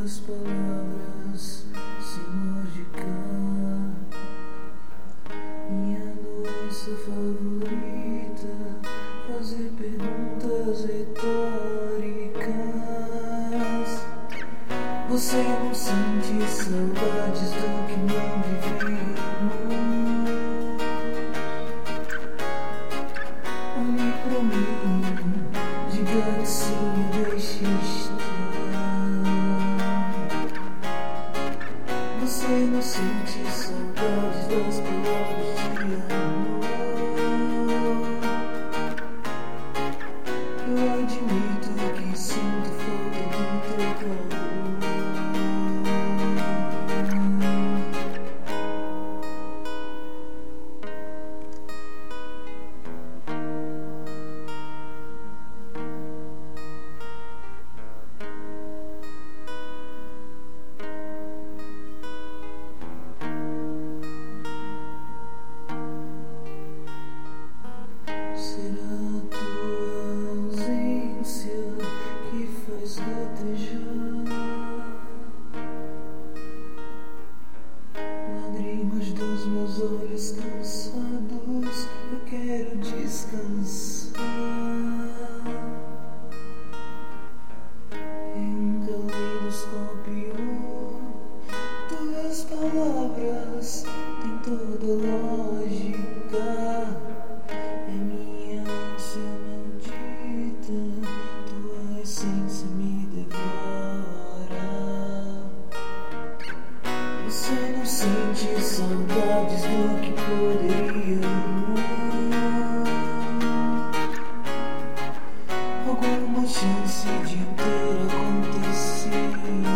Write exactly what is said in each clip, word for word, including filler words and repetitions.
Tuas palavras sem lógica, minha doença favorita, fazer perguntas retóricas. Você não sente saudades do que não vivemos? Olhe pra mim, diga que sim, deixe estar. Você não sente saudades das palavras de amor? Eu admito que sinto falta do teu calor. Será a tua ausência que faz gotejar lágrimas dos meus olhos cansados? Eu quero descansar em um caleidoscópio. Tuas palavras têm toda lógica. É minha ânsia maldita, tua essência me devora. Você não sente saudades do que poderíamos? Alguma chance de ter acontecido?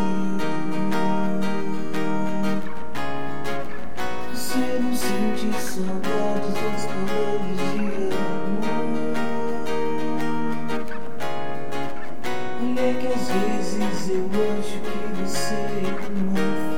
Você não sente saudades das palavras de amor? Olha que às vezes eu acho que você não